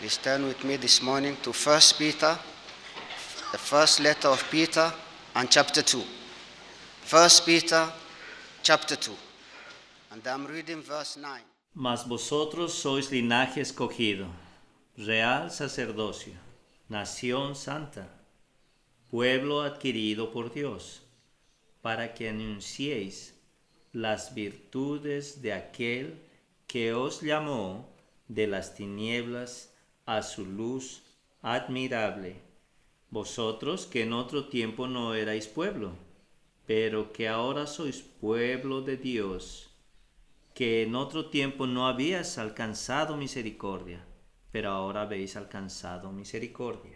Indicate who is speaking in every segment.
Speaker 1: Please turn with me this morning to 1 Peter, the first letter of Peter, and chapter 2. 1 Peter, chapter 2. And I'm reading verse 9.
Speaker 2: Mas vosotros sois linaje escogido, real sacerdocio, nación santa, pueblo adquirido por Dios, para que anunciéis las virtudes de aquel que os llamó de las tinieblas a su luz admirable. Vosotros que en otro tiempo no erais pueblo, pero que ahora sois pueblo de Dios, que en otro tiempo no habías alcanzado misericordia, pero ahora habéis alcanzado misericordia.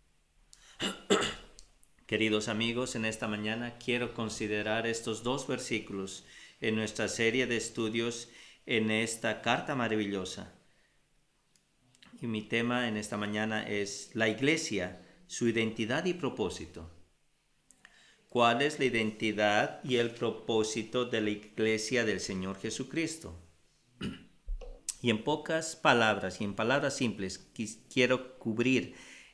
Speaker 2: Queridos amigos, en esta mañana quiero considerar estos dos versículos en nuestra serie de estudios en esta carta maravillosa. Y mi tema en esta mañana es la iglesia, su identidad y propósito. ¿Cuál es la identidad y el propósito de la iglesia del Señor Jesucristo? Y en pocas palabras y en palabras simples quiero cubrir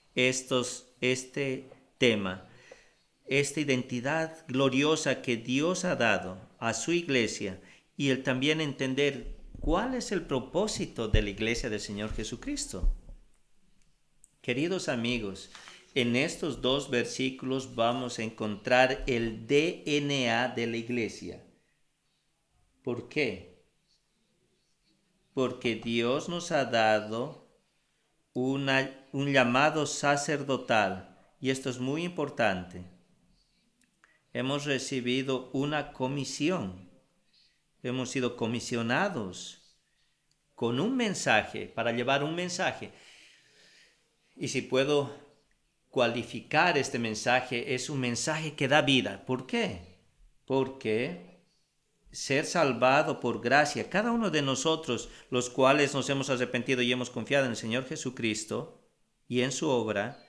Speaker 2: este tema, esta identidad gloriosa que Dios ha dado a su iglesia y el también entender cuál es el propósito de la iglesia del Señor Jesucristo. Queridos amigos, en estos dos versículos vamos a encontrar el DNA de la iglesia. ¿Por qué? Porque Dios nos ha dado un llamado sacerdotal, y esto es muy importante. Hemos recibido una comisión, hemos sido comisionados con un mensaje, para llevar un mensaje. Y si puedo cualificar este mensaje, es un mensaje que da vida. ¿Por qué? Porque ser salvado por gracia, cada uno de nosotros, los cuales nos hemos arrepentido y hemos confiado en el Señor Jesucristo y en su obra,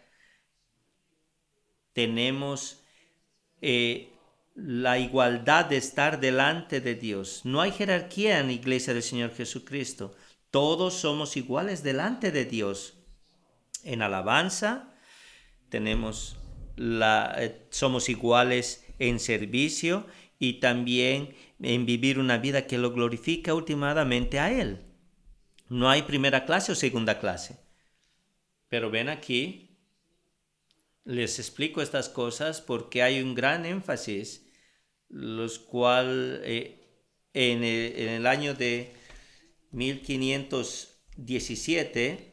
Speaker 2: tenemos la igualdad de estar delante de Dios. No hay jerarquía en la iglesia del Señor Jesucristo. Todos somos iguales delante de Dios. En alabanza somos iguales en servicio y también en vivir una vida que lo glorifica últimamente a Él. No hay primera clase o segunda clase. Pero ven aquí, les explico estas cosas porque hay un gran énfasis, los cual en el año de 1517,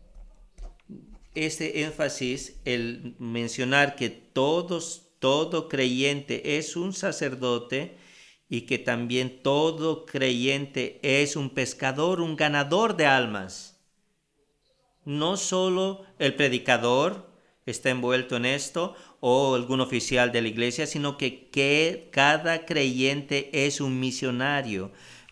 Speaker 2: este énfasis, el mencionar que todo creyente es un sacerdote y que también todo creyente es un pescador, un ganador de almas. No solo el predicador está envuelto en esto o algún oficial de la iglesia, sino que cada creyente es un misionero,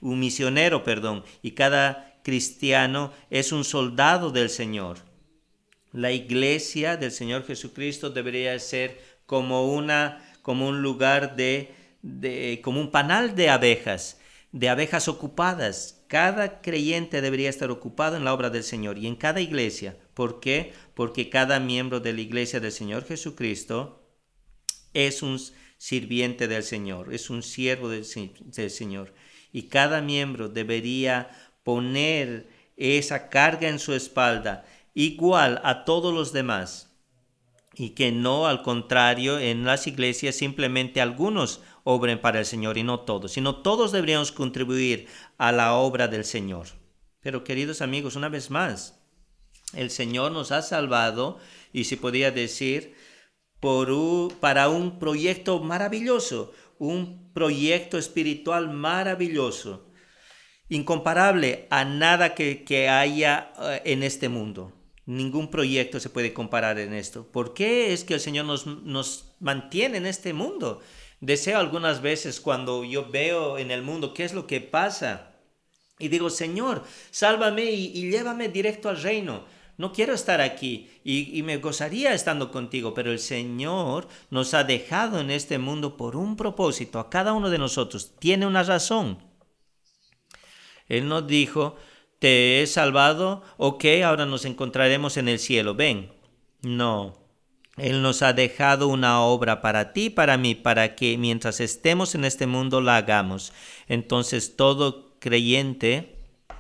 Speaker 2: y cada cristiano es un soldado del Señor. La iglesia del Señor Jesucristo debería ser como un lugar como un panal de abejas ocupadas. Cada creyente debería estar ocupado en la obra del Señor y en cada iglesia. ¿Por qué? Porque cada miembro de la iglesia del Señor Jesucristo es un sirviente del Señor, es un siervo del Señor. Y cada miembro debería poner esa carga en su espalda igual a todos los demás. Y que no, al contrario, en las iglesias simplemente algunos obren para el Señor y no todos, sino todos deberíamos contribuir a la obra del Señor. Pero queridos amigos, una vez más, el Señor nos ha salvado, y se podría decir, para un proyecto maravilloso, un proyecto espiritual maravilloso, incomparable a nada que haya en este mundo. Ningún proyecto se puede comparar en esto. ¿Por qué es que el Señor nos mantiene en este mundo? Deseo algunas veces cuando yo veo en el mundo qué es lo que pasa y digo, Señor, sálvame y llévame directo al reino. No quiero estar aquí y me gozaría estando contigo, pero el Señor nos ha dejado en este mundo por un propósito. A cada uno de nosotros tiene una razón. Él nos dijo, te he salvado, ok, ahora nos encontraremos en el cielo, ven. No, Él nos ha dejado una obra para ti, para mí, para que mientras estemos en este mundo la hagamos. Entonces todo creyente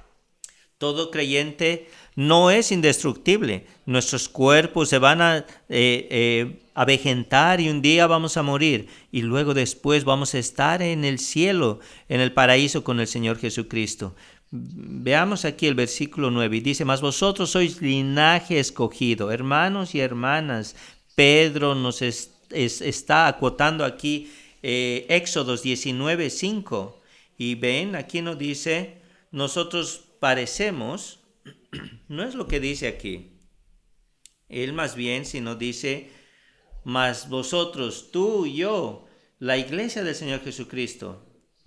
Speaker 2: no es indestructible. Nuestros cuerpos se van a avejentar y un día vamos a morir. Y luego después vamos a estar en el cielo, en el paraíso con el Señor Jesucristo. Veamos aquí el versículo 9 y dice, mas vosotros sois linaje escogido, hermanos y hermanas. Pedro nos está acotando aquí Éxodos 19:5. Y ven, aquí nos dice, nosotros parecemos, no es lo que dice aquí. Él más bien, sino dice, mas vosotros, tú y yo, la iglesia del Señor Jesucristo.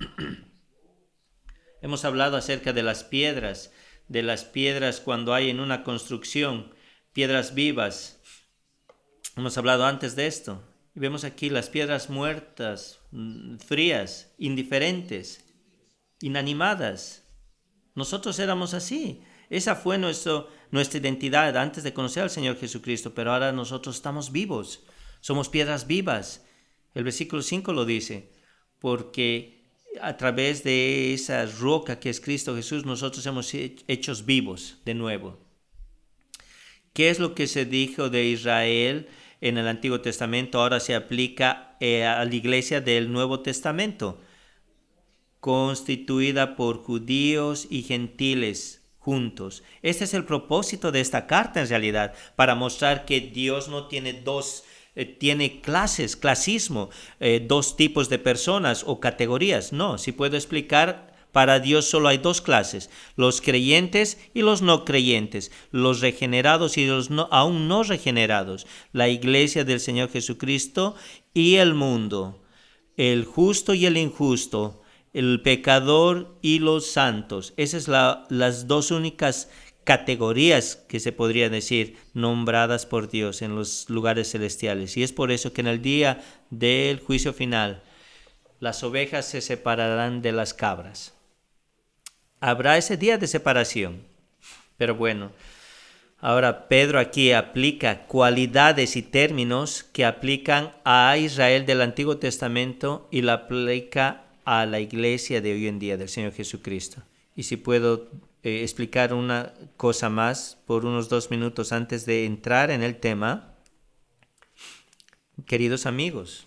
Speaker 2: Hemos hablado acerca de las piedras cuando hay en una construcción, piedras vivas. Hemos hablado antes de esto. Y vemos aquí las piedras muertas, frías, indiferentes, inanimadas. Nosotros éramos así. Esa fue nuestra identidad antes de conocer al Señor Jesucristo, pero ahora nosotros estamos vivos. Somos piedras vivas. El versículo 5 lo dice, porque a través de esa roca que es Cristo Jesús, nosotros hemos hechos vivos de nuevo. ¿Qué es lo que se dijo de Israel en el Antiguo Testamento? Ahora se aplica a la iglesia del Nuevo Testamento, constituida por judíos y gentiles juntos. Este es el propósito de esta carta en realidad, para mostrar que Dios no tiene tiene clasismo, dos tipos de personas o categorías. No, si puedo explicar, para Dios solo hay dos clases, los creyentes y los no creyentes, los regenerados y los aún no regenerados, la iglesia del Señor Jesucristo y el mundo, el justo y el injusto, el pecador y los santos. Esas son las dos únicas categorías que se podría decir nombradas por Dios en los lugares celestiales. Y es por eso que en el día del juicio final las ovejas se separarán de las cabras. Habrá ese día de separación. Pero bueno, ahora Pedro aquí aplica cualidades y términos que aplican a Israel del Antiguo Testamento y la aplica a la iglesia de hoy en día del Señor Jesucristo. Y si puedo explicar una cosa más por unos 2 minutos antes de entrar en el tema. Queridos amigos,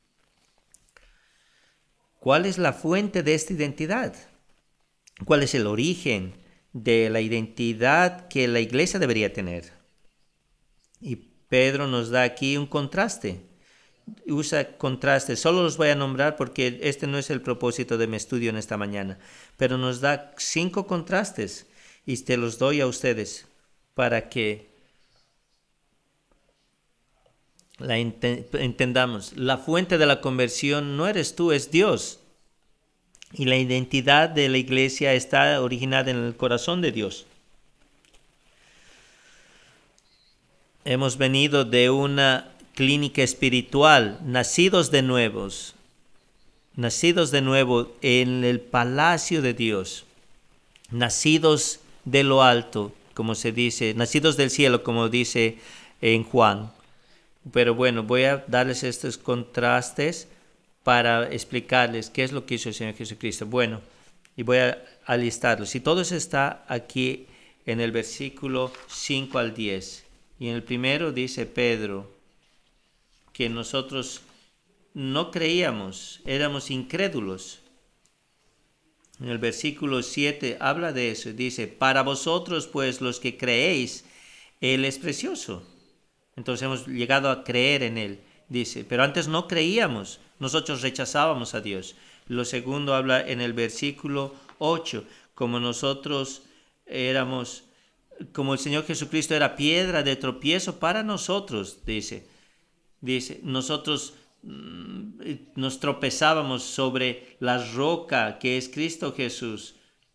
Speaker 2: ¿cuál es la fuente de esta identidad? ¿Cuál es el origen de la identidad que la iglesia debería tener? Y Pedro nos da aquí un contraste. Usa contrastes, solo los voy a nombrar porque este no es el propósito de mi estudio en esta mañana, pero nos da 5 contrastes y te los doy a ustedes para que la entendamos. La fuente de la conversión no eres tú, es Dios, y la identidad de la iglesia está originada en el corazón de Dios. Hemos venido de una clínica espiritual, nacidos de nuevo en el palacio de Dios, nacidos de lo alto, como se dice, nacidos del cielo, como dice en Juan. Pero bueno, voy a darles estos contrastes para explicarles qué es lo que hizo el Señor Jesucristo. Bueno, y voy a alistarlos. Y todo eso está aquí en el versículo 5 al 10. Y en el primero dice Pedro que nosotros no creíamos, éramos incrédulos. En el versículo 7 habla de eso, dice, para vosotros pues los que creéis, Él es precioso. Entonces hemos llegado a creer en Él, dice, pero antes no creíamos, nosotros rechazábamos a Dios. Lo segundo habla en el versículo 8, como nosotros éramos, como el Señor Jesucristo era piedra de tropiezo para nosotros, dice, nosotros nos tropezábamos sobre la roca que es Cristo Jesús.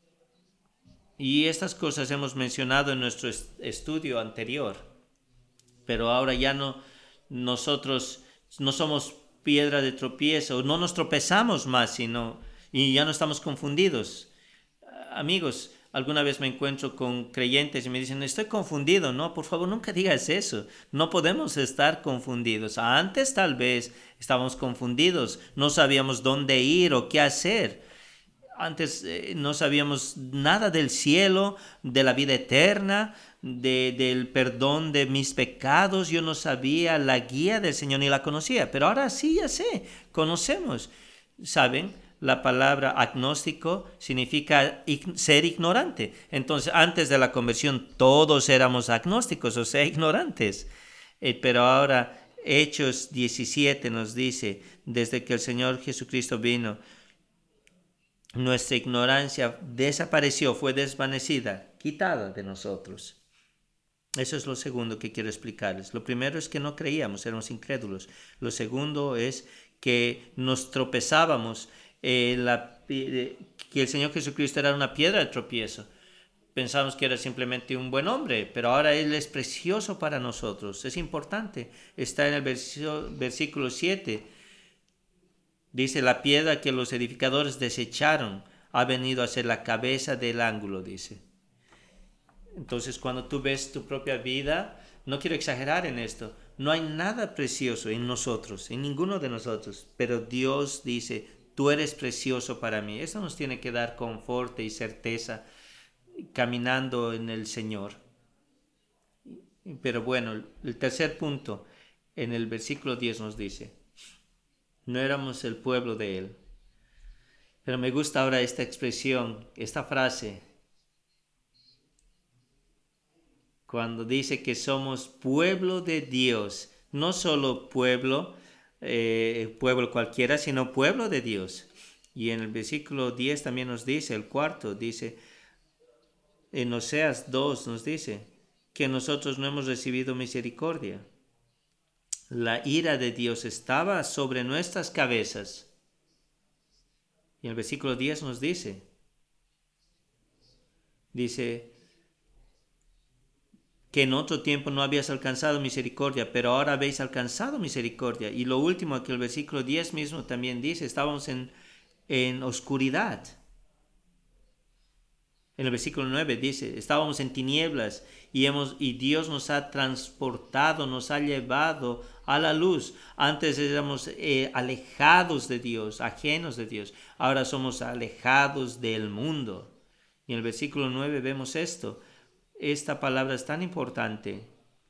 Speaker 2: Y estas cosas hemos mencionado en nuestro estudio anterior. Pero ahora ya nosotros no somos piedra de tropiezo, no nos tropezamos más, y ya no estamos confundidos. Amigos, Alguna vez me encuentro con creyentes y me dicen, estoy confundido. No, por favor, nunca digas eso. No podemos estar confundidos. Antes tal vez estábamos confundidos, no sabíamos dónde ir o qué hacer. Antes no sabíamos nada del cielo, de la vida eterna, del perdón de mis pecados. Yo no sabía la guía del Señor ni la conocía, pero ahora sí ya sé, conocemos. ¿Saben? La palabra agnóstico significa ser ignorante. Entonces, antes de la conversión todos éramos agnósticos, o sea, ignorantes. Pero ahora Hechos 17 nos dice, desde que el Señor Jesucristo vino, nuestra ignorancia desapareció, fue desvanecida, quitada de nosotros. Eso es lo segundo que quiero explicarles. Lo primero es que no creíamos, éramos incrédulos. Lo segundo es que nos tropezábamos, que el Señor Jesucristo era una piedra de tropiezo. Pensamos que era simplemente un buen hombre, pero ahora Él es precioso para nosotros. Es importante. Está en el versículo 7. Dice, la piedra que los edificadores desecharon ha venido a ser la cabeza del ángulo, dice. Entonces, cuando tú ves tu propia vida, no quiero exagerar en esto, no hay nada precioso en nosotros, en ninguno de nosotros, pero Dios dice, tú eres precioso para mí. Eso nos tiene que dar confort y certeza caminando en el Señor. Pero bueno, el tercer punto, en el versículo 10 nos dice, no éramos el pueblo de Él. Pero me gusta ahora esta expresión, esta frase, cuando dice que somos pueblo de Dios, no solo pueblo cualquiera, sino pueblo de Dios. Y en el versículo 10 también nos dice, el cuarto, dice, en Oseas 2 nos dice, que nosotros no hemos recibido misericordia. La ira de Dios estaba sobre nuestras cabezas. Y el versículo 10 nos dice, que en otro tiempo no habías alcanzado misericordia, pero ahora habéis alcanzado misericordia. Y lo último que el versículo 10 mismo también dice, estábamos en oscuridad. En el versículo 9 dice, estábamos en tinieblas y Dios nos ha transportado, nos ha llevado a la luz. Antes éramos alejados de Dios, ajenos de Dios. Ahora somos alejados del mundo. Y en el versículo 9 vemos esto. Esta palabra es tan importante.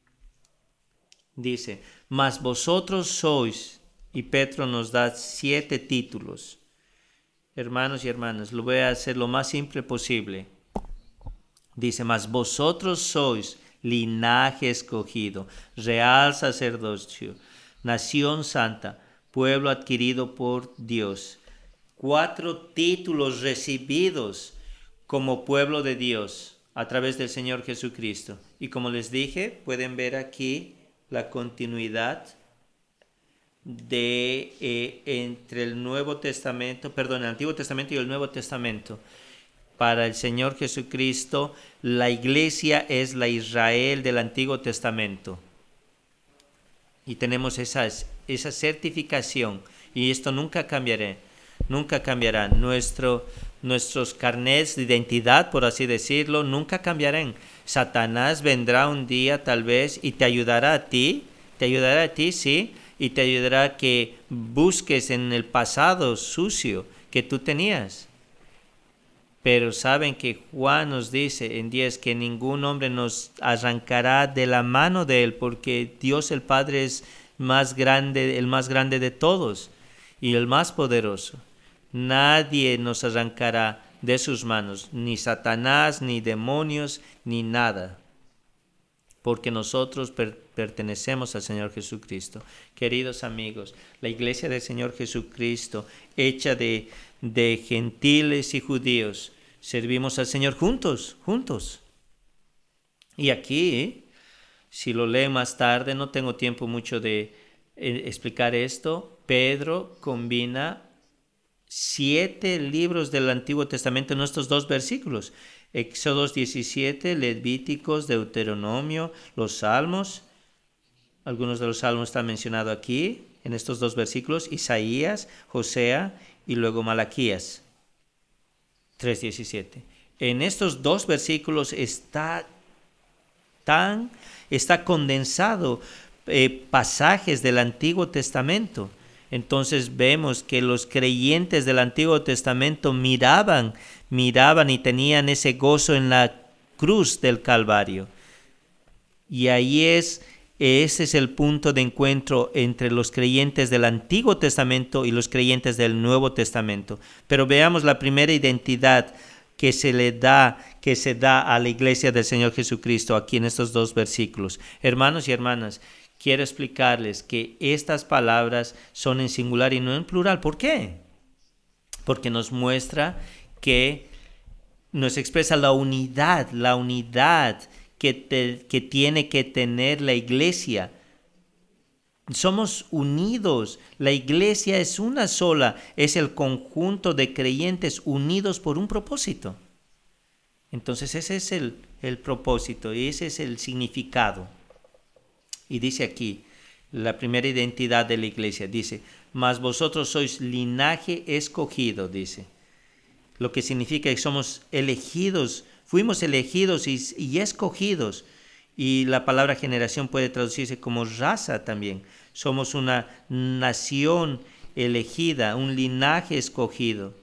Speaker 2: Dice, mas vosotros sois, y Pedro nos da 7 títulos. Hermanos y hermanas, lo voy a hacer lo más simple posible. Dice, mas vosotros sois linaje escogido, real sacerdocio, nación santa, pueblo adquirido por Dios. 4 títulos recibidos como pueblo de Dios a través del Señor Jesucristo. Y como les dije, pueden ver aquí la continuidad entre el Antiguo Testamento y el Nuevo Testamento. Para el Señor Jesucristo, la iglesia es la Israel del Antiguo Testamento. Y tenemos esa certificación. Y esto nunca cambiará. Nuestros carnets de identidad, por así decirlo, nunca cambiarán. Satanás vendrá un día tal vez y te ayudará a ti, sí, y te ayudará a que busques en el pasado sucio que tú tenías. Pero saben que Juan nos dice en 10 que ningún hombre nos arrancará de la mano de Él, porque Dios el Padre es el más grande de todos y el más poderoso. Nadie nos arrancará de sus manos, ni Satanás, ni demonios, ni nada, porque nosotros pertenecemos al Señor Jesucristo. Queridos amigos, la iglesia del Señor Jesucristo, hecha de gentiles y judíos, servimos al Señor juntos. Y aquí, si lo leen más tarde, no tengo tiempo mucho de explicar esto, Pedro combina 7 libros del Antiguo Testamento en estos 2 versículos. Éxodo 17, Levíticos, Deuteronomio, los Salmos. Algunos de los Salmos están mencionados aquí, en estos 2 versículos. Isaías, Josea y luego Malaquías 3:17. En estos dos versículos está condensado pasajes del Antiguo Testamento. Entonces vemos que los creyentes del Antiguo Testamento miraban y tenían ese gozo en la cruz del Calvario. Y ahí ese es el punto de encuentro entre los creyentes del Antiguo Testamento y los creyentes del Nuevo Testamento. Pero veamos la primera identidad que se da a la iglesia del Señor Jesucristo aquí en estos dos versículos. Hermanos y hermanas, quiero explicarles que estas palabras son en singular y no en plural. ¿Por qué? Porque nos muestra que nos expresa la unidad que tiene que tener la iglesia. Somos unidos, la iglesia es una sola, es el conjunto de creyentes unidos por un propósito. Entonces ese es el propósito y ese es el significado. Y dice aquí, la primera identidad de la iglesia, dice, mas vosotros sois linaje escogido, dice. Lo que significa que somos elegidos, fuimos elegidos y escogidos. Y la palabra generación puede traducirse como raza también. Somos una nación elegida, un linaje escogido.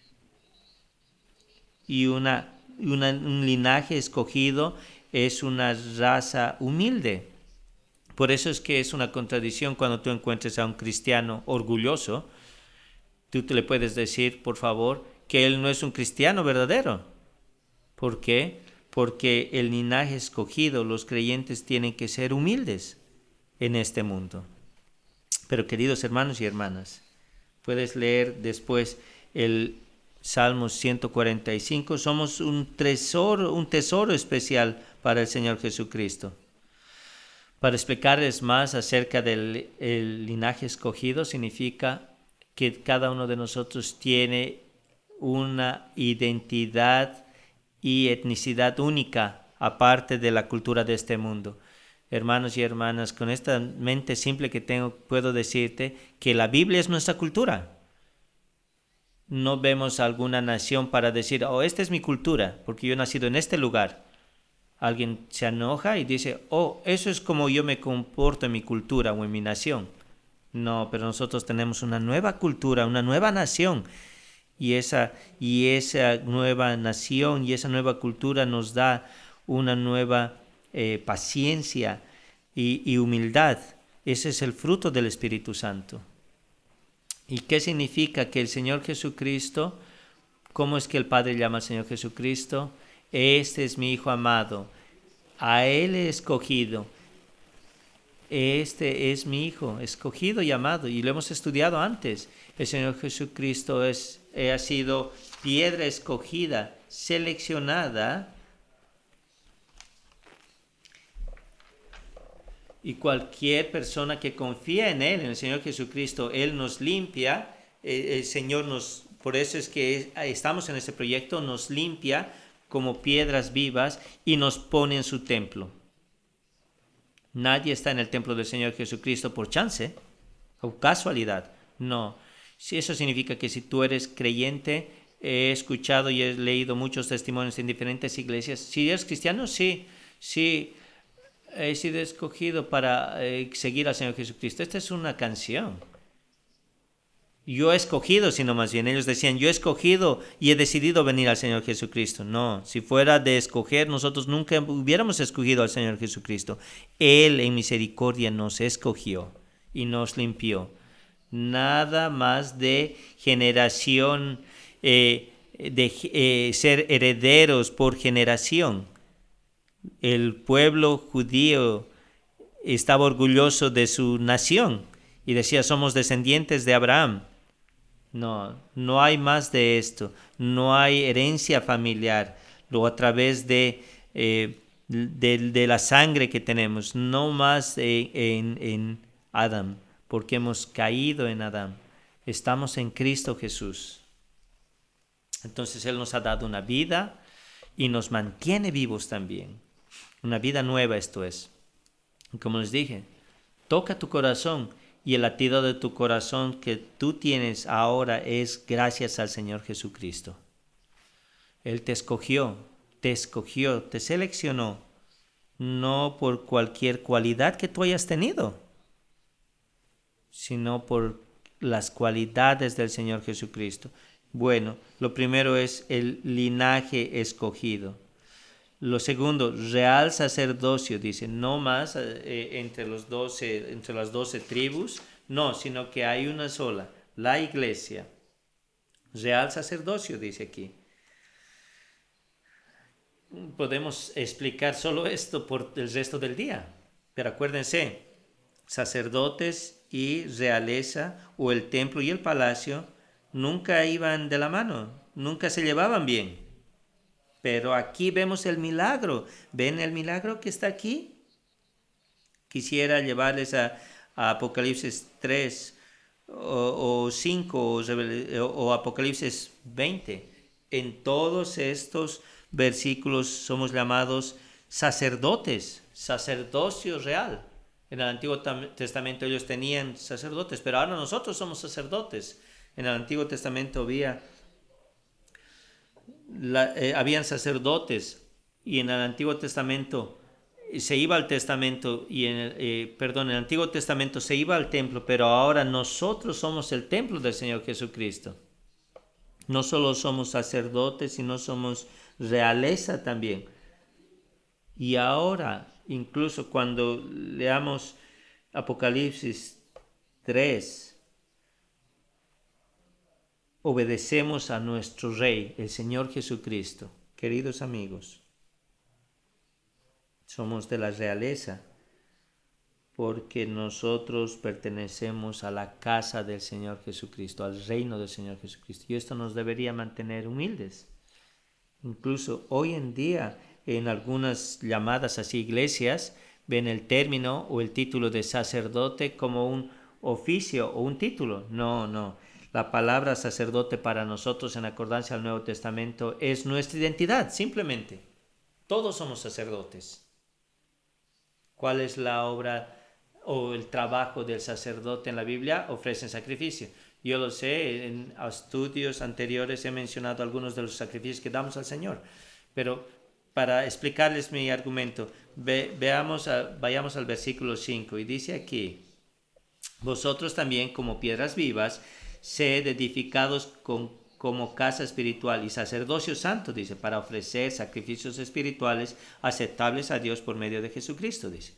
Speaker 2: Y un linaje escogido es una raza humilde. Por eso es que es una contradicción cuando tú encuentres a un cristiano orgulloso. Tú te le puedes decir, por favor, que él no es un cristiano verdadero. ¿Por qué? Porque el linaje escogido, los creyentes tienen que ser humildes en este mundo. Pero queridos hermanos y hermanas, puedes leer después el Salmo 145. Somos un tesoro especial para el Señor Jesucristo. Para explicarles más acerca del linaje escogido, significa que cada uno de nosotros tiene una identidad y etnicidad única, aparte de la cultura de este mundo. Hermanos y hermanas, con esta mente simple que tengo, puedo decirte que la Biblia es nuestra cultura. No vemos alguna nación para decir, oh, esta es mi cultura, porque yo he nacido en este lugar. Alguien se enoja y dice, oh, eso es como yo me comporto en mi cultura o en mi nación. No, pero nosotros tenemos una nueva cultura, una nueva nación. Y esa nueva nación y esa nueva cultura nos da una nueva paciencia y humildad. Ese es el fruto del Espíritu Santo. ¿Y qué significa? Que el Señor Jesucristo, ¿cómo es que el Padre llama al Señor Jesucristo? Este es mi Hijo amado, a Él he escogido. Este es mi Hijo, escogido y amado, y lo hemos estudiado antes. El Señor Jesucristo ha sido piedra escogida, seleccionada, y cualquier persona que confía en Él, en el Señor Jesucristo, Él nos limpia. El Señor por eso es que estamos en este proyecto, nos limpia como piedras vivas y nos pone en su templo. Nadie está en el templo del Señor Jesucristo por chance o casualidad. No. Eso significa que si tú eres creyente, he escuchado y he leído muchos testimonios en diferentes iglesias. Si eres cristiano, sí, he sido escogido para seguir al Señor Jesucristo. Esta es una canción. Yo he escogido, sino más bien ellos decían, yo he escogido y he decidido venir al Señor Jesucristo. No, si fuera de escoger, nosotros nunca hubiéramos escogido al Señor Jesucristo. Él en misericordia nos escogió y nos limpió. Nada más de generación, ser herederos por generación. El pueblo judío estaba orgulloso de su nación y decía, somos descendientes de Abraham. No hay más de esto. No hay herencia familiar. Luego a través de la sangre que tenemos, no más en Adán, porque hemos caído en Adán. Estamos en Cristo Jesús. Entonces Él nos ha dado una vida y nos mantiene vivos también. Una vida nueva, esto es. Como les dije, toca tu corazón. Y el latido de tu corazón que tú tienes ahora es gracias al Señor Jesucristo. Él te escogió, te seleccionó, no por cualquier cualidad que tú hayas tenido, sino por las cualidades del Señor Jesucristo. Bueno, lo primero es el linaje escogido. Lo segundo, real sacerdocio, dice, no más entre las 12 tribus, no, sino que hay una sola, la iglesia. Real sacerdocio, dice aquí. Podemos explicar solo esto por el resto del día, pero acuérdense, sacerdotes y realeza, o el templo y el palacio, nunca iban de la mano, nunca se llevaban bien. Pero aquí vemos el milagro. ¿Ven el milagro que está aquí? Quisiera llevarles a Apocalipsis 3 o 5 o Apocalipsis 20. En todos estos versículos somos llamados sacerdotes, sacerdocio real. En el Antiguo Testamento ellos tenían sacerdotes, pero ahora nosotros somos sacerdotes. En el Antiguo Testamento habían sacerdotes, y en el Antiguo Testamento se iba al testamento, y en el Antiguo Testamento se iba al templo, pero ahora nosotros somos el templo del Señor Jesucristo. No solo somos sacerdotes, sino somos realeza también. Y ahora, incluso cuando leamos Apocalipsis 3, obedecemos a nuestro Rey, el Señor Jesucristo. Queridos amigos, somos de la realeza porque nosotros pertenecemos a la casa del Señor Jesucristo, al reino del Señor Jesucristo. Y esto nos debería mantener humildes. Incluso hoy en día, en algunas llamadas así iglesias, ven el término o el título de sacerdote como un oficio o un título. No. La palabra sacerdote para nosotros, en acordancia al Nuevo Testamento, es nuestra identidad, simplemente. Todos somos sacerdotes. ¿Cuál es la obra o el trabajo del sacerdote en la Biblia? Ofrecen sacrificio. Yo lo sé, en estudios anteriores he mencionado algunos de los sacrificios que damos al Señor. Pero para explicarles mi argumento, vayamos al versículo 5, y dice aquí: vosotros también, como piedras vivas, sed edificados como casa espiritual y sacerdocio santo, dice, para ofrecer sacrificios espirituales aceptables a Dios por medio de Jesucristo, dice.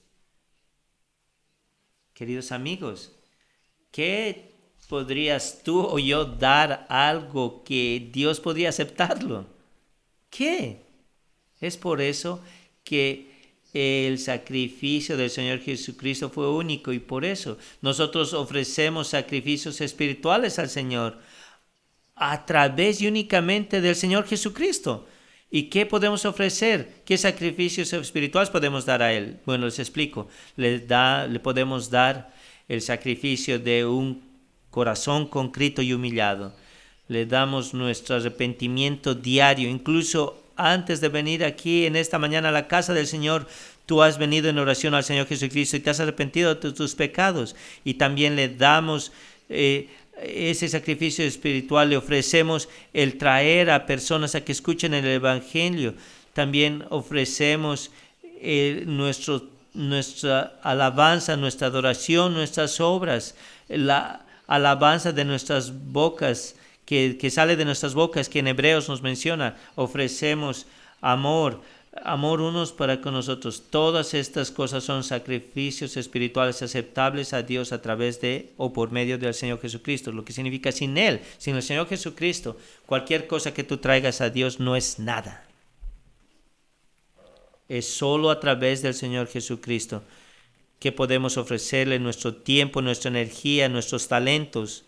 Speaker 2: Queridos amigos, ¿qué podrías tú o yo dar algo que Dios podría aceptarlo? ¿Qué? Es por eso que el sacrificio del Señor Jesucristo fue único, y por eso nosotros ofrecemos sacrificios espirituales al Señor a través y únicamente del Señor Jesucristo. ¿Y qué podemos ofrecer? ¿Qué sacrificios espirituales podemos dar a Él? Bueno, les explico. Le podemos dar el sacrificio de un corazón contrito y humillado. Le damos nuestro arrepentimiento diario. Incluso antes de venir aquí en esta mañana a la casa del Señor, tú has venido en oración al Señor Jesucristo y te has arrepentido de tus pecados. Y también le damos ese sacrificio espiritual, le ofrecemos el traer a personas a que escuchen el Evangelio. También ofrecemos nuestra alabanza, nuestra adoración, nuestras obras, la alabanza de nuestras bocas, que sale de nuestras bocas, que en Hebreos nos menciona. Ofrecemos amor unos para con nosotros. Todas estas cosas son sacrificios espirituales aceptables a Dios a través de o por medio del Señor Jesucristo. Lo que significa, sin Él, sin el Señor Jesucristo, cualquier cosa que tú traigas a Dios no es nada. Es solo a través del Señor Jesucristo que podemos ofrecerle nuestro tiempo, nuestra energía, nuestros talentos.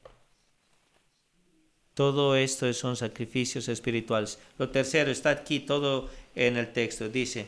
Speaker 2: Todo esto son sacrificios espirituales. Lo tercero está aquí todo en el texto. Dice,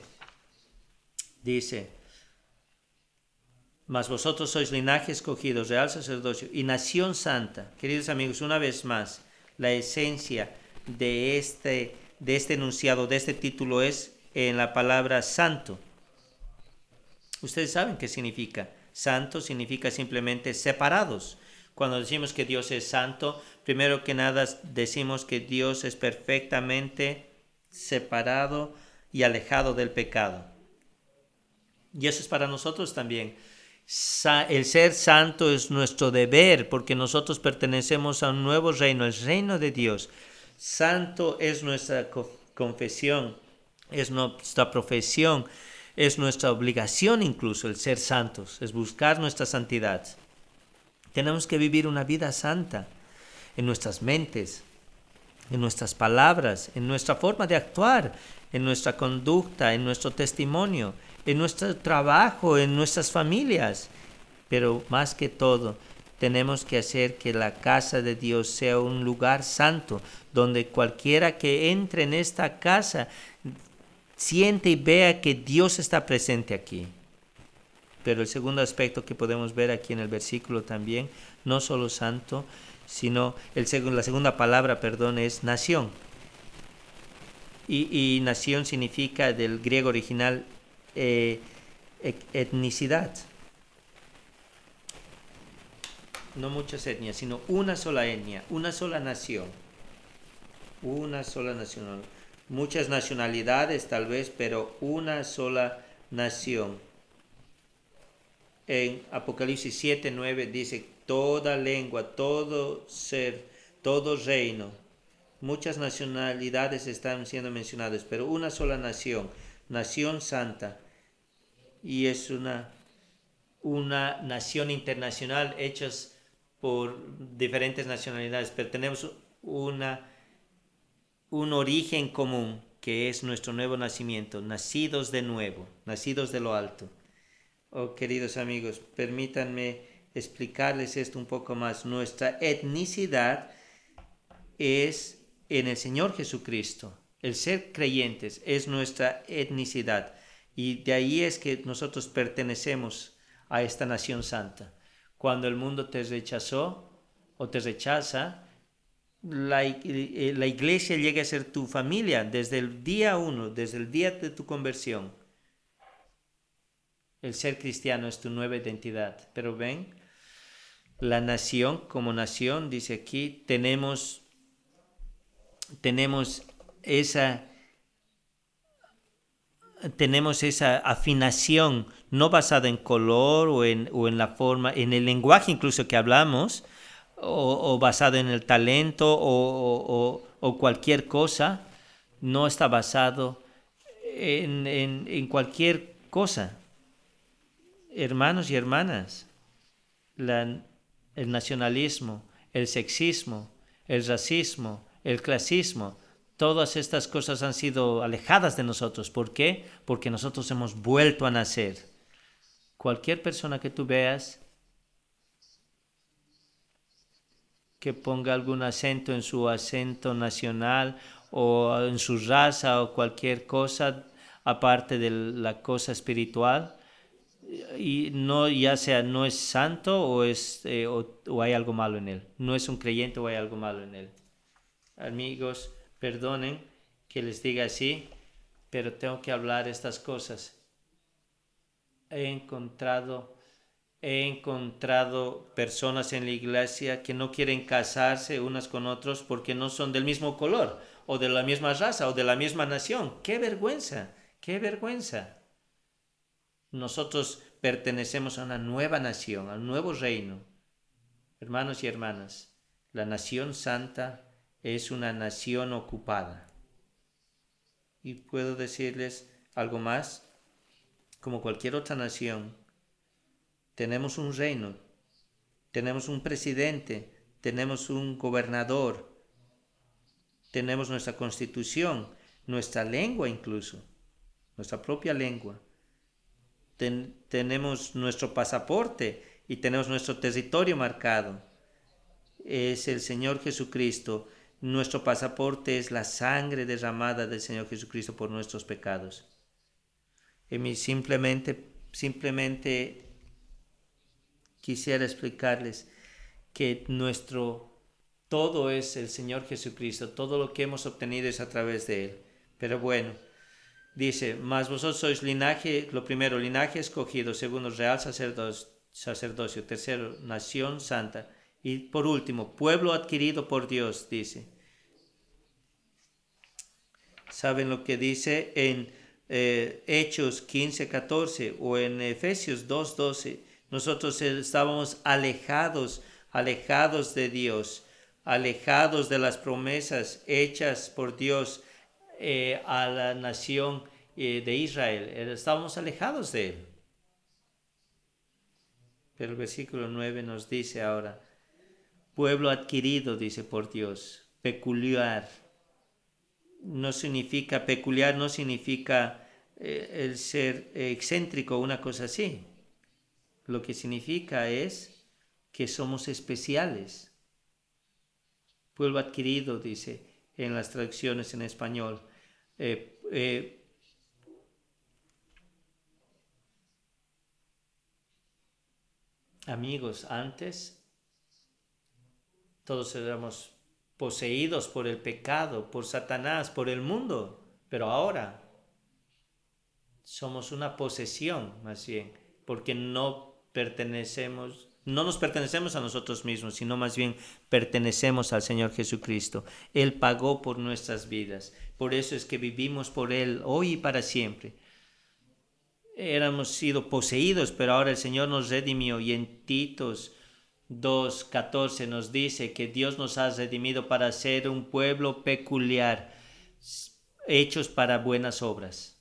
Speaker 2: mas vosotros sois linaje escogido, real sacerdocio y nación santa. Queridos amigos, una vez más, la esencia de este enunciado, de este título, es en la palabra santo. Ustedes saben qué significa. Santo significa simplemente separados. Cuando decimos que Dios es santo, primero que nada decimos que Dios es perfectamente separado y alejado del pecado. Y eso es para nosotros también. El ser santo es nuestro deber porque nosotros pertenecemos a un nuevo reino, el reino de Dios. Santo es nuestra confesión, es nuestra profesión, es nuestra obligación incluso el ser santos, es buscar nuestra santidad. Tenemos que vivir una vida santa en nuestras mentes, en nuestras palabras, en nuestra forma de actuar, en nuestra conducta, en nuestro testimonio, en nuestro trabajo, en nuestras familias. Pero más que todo, tenemos que hacer que la casa de Dios sea un lugar santo, donde cualquiera que entre en esta casa siente y vea que Dios está presente aquí. Pero el segundo aspecto que podemos ver aquí en el versículo también, no solo santo, sino la segunda palabra, es nación. Y nación significa del griego original etnicidad. No muchas etnias, sino una sola etnia, una sola nación. Una sola nación. Muchas nacionalidades tal vez, pero una sola nación. En Apocalipsis 7:9 dice, toda lengua, todo ser, todo reino. Muchas nacionalidades están siendo mencionadas, pero una sola nación, nación santa. Y es una nación internacional hechas por diferentes nacionalidades, pero tenemos un origen común, que es nuestro nuevo nacimiento, nacidos de nuevo, nacidos de lo alto. Oh, queridos amigos, permítanme explicarles esto un poco más. Nuestra etnicidad es en el Señor Jesucristo. El ser creyentes es nuestra etnicidad. Y de ahí es que nosotros pertenecemos a esta nación santa. Cuando el mundo te rechazó o te rechaza, la iglesia llega a ser tu familia desde el día 1, desde el día de tu conversión. El ser cristiano es tu nueva identidad. Pero ven, la nación, como nación, dice aquí, tenemos esa afinación, no basada en color o en la forma, en el lenguaje incluso que hablamos, o basado en el talento o cualquier cosa, no está basado en cualquier cosa. Hermanos y hermanas, el nacionalismo, el sexismo, el racismo, el clasismo, todas estas cosas han sido alejadas de nosotros. ¿Por qué? Porque nosotros hemos vuelto a nacer. Cualquier persona que tú veas que ponga algún acento en su acento nacional o en su raza o cualquier cosa aparte de la cosa espiritual, y no, ya sea no es santo o hay algo malo en él, no es un creyente o hay algo malo en él. Amigos, perdonen que les diga así, pero tengo que hablar estas cosas. He encontrado personas en la iglesia que no quieren casarse unas con otros porque no son del mismo color o de la misma raza o de la misma nación. ¡Qué vergüenza! ¡Qué vergüenza! Nosotros pertenecemos a una nueva nación, a un nuevo reino. Hermanos y hermanas, la nación santa es una nación ocupada. Y puedo decirles algo más. Como cualquier otra nación, tenemos un reino, tenemos un presidente, tenemos un gobernador, tenemos nuestra constitución, nuestra lengua incluso, nuestra propia lengua. Tenemos nuestro pasaporte y tenemos nuestro territorio marcado. Es el Señor Jesucristo. Nuestro pasaporte es la sangre derramada del Señor Jesucristo por nuestros pecados. Y simplemente quisiera explicarles que todo es el Señor Jesucristo, todo lo que hemos obtenido es a través de Él. Pero bueno, dice, mas vosotros sois linaje, lo primero, linaje escogido, segundo, real sacerdocio, tercero, nación santa, Y por último, pueblo adquirido por Dios, dice. ¿Saben lo que dice en Hechos 15:14 o en Efesios 2:12? Nosotros estábamos alejados de Dios, alejados de las promesas hechas por Dios a la nación de Israel. Estábamos alejados de Él. Pero el versículo 9 nos dice ahora, pueblo adquirido, dice, por Dios, peculiar. Peculiar no significa el ser excéntrico, una cosa así. Lo que significa es que somos especiales. Pueblo adquirido, dice en las traducciones en español. Amigos, antes todos éramos poseídos por el pecado, por Satanás, por el mundo, pero ahora somos una posesión, más bien, porque no nos pertenecemos a nosotros mismos, sino más bien pertenecemos al Señor Jesucristo. Él pagó por nuestras vidas, por eso es que vivimos por Él hoy y para siempre. Éramos sido poseídos, pero ahora el Señor nos redimió, y en Titos 2:14 nos dice que Dios nos ha redimido para ser un pueblo peculiar, hechos para buenas obras.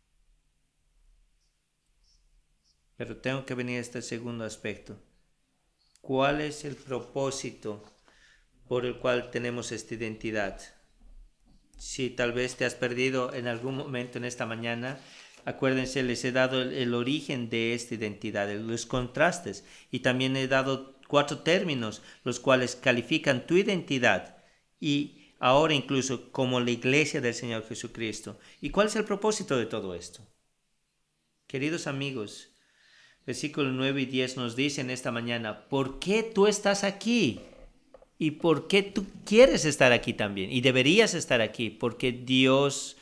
Speaker 2: Pero tengo que venir a este segundo aspecto. ¿Cuál es el propósito por el cual tenemos esta identidad? Si tal vez te has perdido en algún momento en esta mañana, acuérdense, les he dado el origen de esta identidad, los contrastes, y también he dado 4 términos los cuales califican tu identidad y ahora incluso como la iglesia del Señor Jesucristo. ¿Y cuál es el propósito de todo esto? Queridos amigos, versículos 9 y 10 nos dicen esta mañana, ¿por qué tú estás aquí? ¿Y por qué tú quieres estar aquí también? Y deberías estar aquí, porque Dios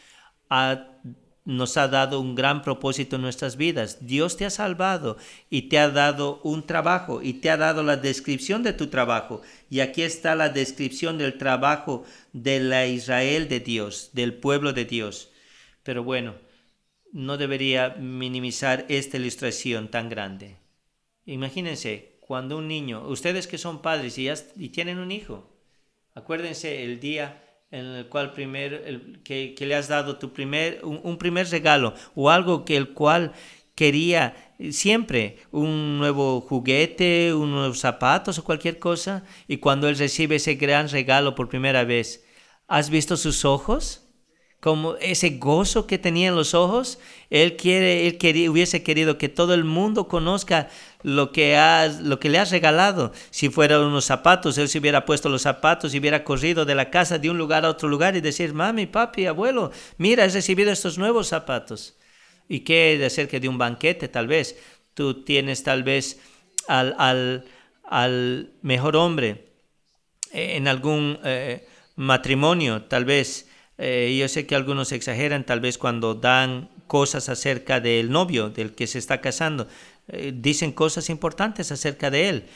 Speaker 2: nos ha dado un gran propósito en nuestras vidas. Dios te ha salvado y te ha dado un trabajo y te ha dado la descripción de tu trabajo. Y aquí está la descripción del trabajo de la Israel de Dios, del pueblo de Dios. Pero bueno, no debería minimizar esta ilustración tan grande. Imagínense, cuando un niño, ustedes que son padres y tienen un hijo, acuérdense el día en el cual que le has dado un primer regalo o algo que el cual quería siempre, un nuevo juguete, unos nuevos zapatos o cualquier cosa, y cuando él recibe ese gran regalo por primera vez, ¿has visto sus ojos? Como ese gozo que tenía en los ojos. Hubiese querido que todo el mundo conozca lo que le has regalado. Si fueran unos zapatos, él se hubiera puesto los zapatos y hubiera corrido de la casa de un lugar a otro lugar y decir, mami, papi, abuelo, mira, he recibido estos nuevos zapatos. ¿Y qué de acerca de un banquete? Tal vez tú tienes tal vez al mejor hombre en algún matrimonio, tal vez. Yo sé que algunos exageran tal vez cuando dan cosas acerca del novio, del que se está casando. Dicen cosas importantes acerca de él.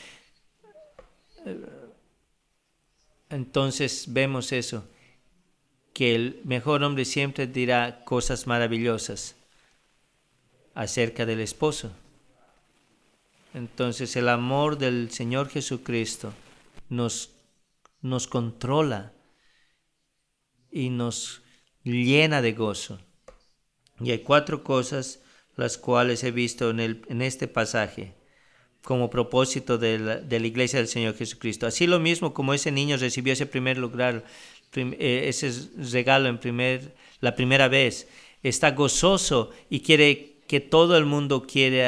Speaker 2: Entonces vemos eso, que el mejor hombre siempre dirá cosas maravillosas acerca del esposo. Entonces el amor del Señor Jesucristo nos controla y nos llena de gozo. Y hay 4 cosas las cuales he visto en este pasaje como propósito de la iglesia del Señor Jesucristo. Así lo mismo como ese niño recibió ese primer lugar, ese regalo la primera vez, está gozoso y quiere que todo el mundo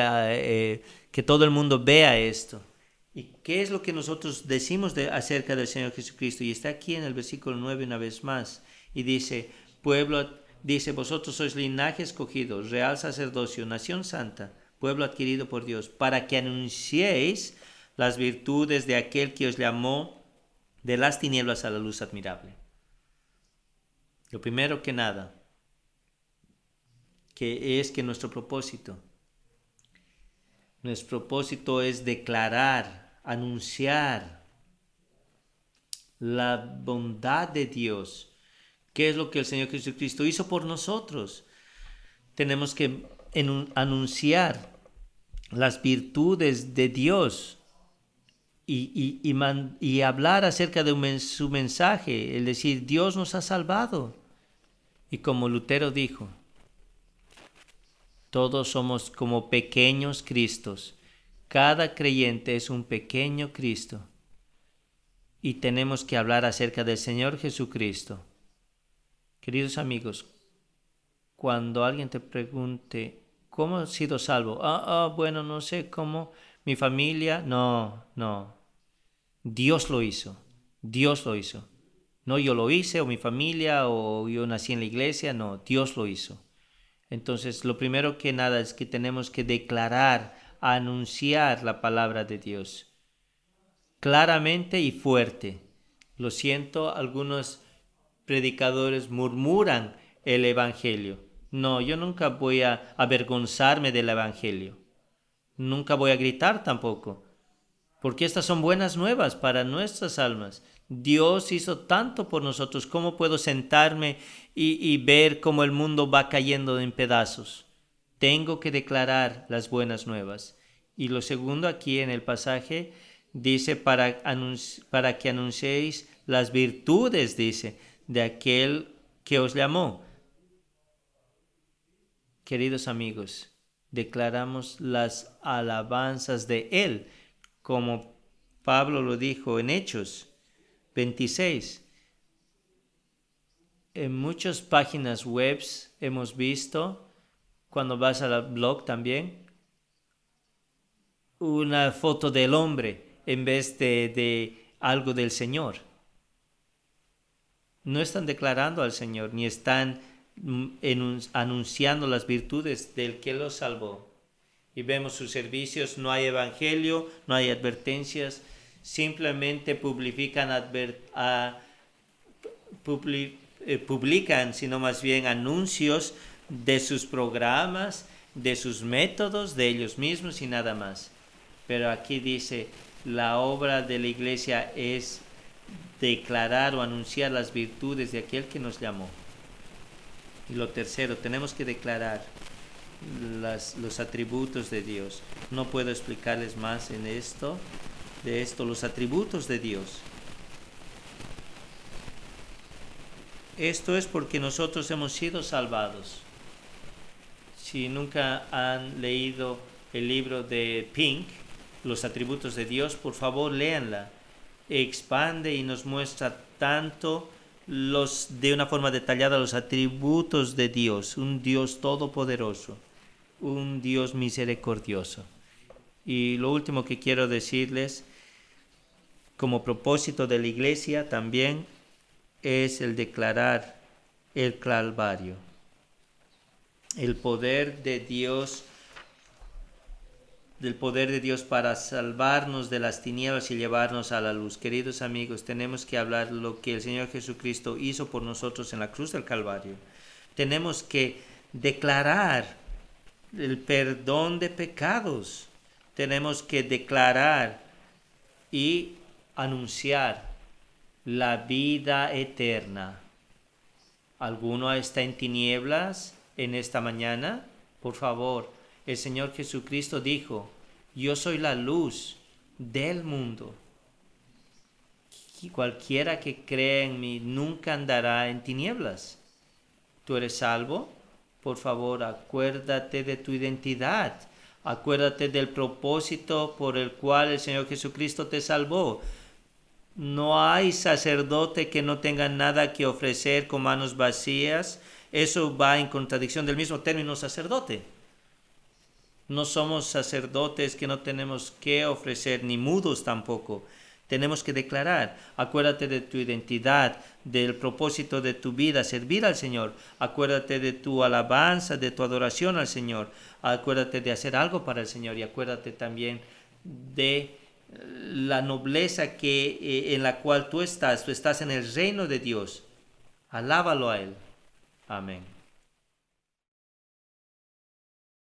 Speaker 2: vea esto. ¿Y qué es lo que nosotros decimos acerca del Señor Jesucristo? Y está aquí en el versículo 9 una vez más. Y dice, vosotros sois linaje escogido, real sacerdocio, nación santa, pueblo adquirido por Dios, para que anunciéis las virtudes de aquel que os llamó de las tinieblas a la luz admirable. Lo primero que nada, que nuestro propósito es declarar, anunciar la bondad de Dios. ¿Qué es lo que el Señor Jesucristo hizo por nosotros? Tenemos que anunciar las virtudes de Dios y hablar acerca de su mensaje, es decir, Dios nos ha salvado. Y como Lutero dijo, todos somos como pequeños Cristos. Cada creyente es un pequeño Cristo. Y tenemos que hablar acerca del Señor Jesucristo. Queridos amigos, cuando alguien te pregunte, ¿cómo has sido salvo? Bueno, no sé cómo. Mi familia, no. Dios lo hizo. Dios lo hizo. No yo lo hice, o mi familia, o yo nací en la iglesia. No, Dios lo hizo. Entonces, lo primero que nada es que tenemos que declarar, anunciar la palabra de Dios. Claramente y fuerte. Lo siento, algunos predicadores murmuran el evangelio. No, yo nunca voy a avergonzarme del evangelio. Nunca voy a gritar tampoco. Porque estas son buenas nuevas para nuestras almas. Dios hizo tanto por nosotros. ¿Cómo puedo sentarme y ver cómo el mundo va cayendo en pedazos? Tengo que declarar las buenas nuevas. Y lo segundo aquí en el pasaje dice para que anunciéis las virtudes, dice, de aquel que os llamó. Queridos amigos, declaramos las alabanzas de Él, como Pablo lo dijo en Hechos 26. En muchas páginas web hemos visto, cuando vas al blog también, una foto del hombre en vez de algo del Señor. No están declarando al Señor, ni están anunciando las virtudes del que los salvó. Y vemos sus servicios, no hay evangelio, no hay advertencias, simplemente publican, sino más bien anuncios de sus programas, de sus métodos, de ellos mismos y nada más. Pero aquí dice, la obra de la iglesia es declarar o anunciar las virtudes de aquel que nos llamó. Y lo tercero, tenemos que declarar los atributos de Dios. No puedo explicarles más de esto, los atributos de Dios. Esto es porque nosotros hemos sido salvados. Si nunca han leído el libro de Pink, Los atributos de Dios, por favor léanla. Expande y nos muestra tanto de una forma detallada los atributos de Dios, un Dios todopoderoso, un Dios misericordioso. Y lo último que quiero decirles, como propósito de la iglesia también, es el declarar el Calvario, el poder de Dios para salvarnos de las tinieblas y llevarnos a la luz. Queridos amigos, tenemos que hablar lo que el Señor Jesucristo hizo por nosotros en la cruz del Calvario. Tenemos que declarar el perdón de pecados. Tenemos que declarar y anunciar la vida eterna. ¿Alguno está en tinieblas en esta mañana? Por favor, el Señor Jesucristo dijo, yo soy la luz del mundo. Cualquiera que cree en mí nunca andará en tinieblas. ¿Tú eres salvo? Por favor, acuérdate de tu identidad. Acuérdate del propósito por el cual el Señor Jesucristo te salvó. No hay sacerdote que no tenga nada que ofrecer con manos vacías. Eso va en contradicción del mismo término sacerdote. No somos sacerdotes que no tenemos que ofrecer, ni mudos tampoco. Tenemos que declarar, acuérdate de tu identidad, del propósito de tu vida, servir al Señor. Acuérdate de tu alabanza, de tu adoración al Señor. Acuérdate de hacer algo para el Señor y acuérdate también de la nobleza en la cual tú estás en el reino de Dios. Alábalo a Él. Amén.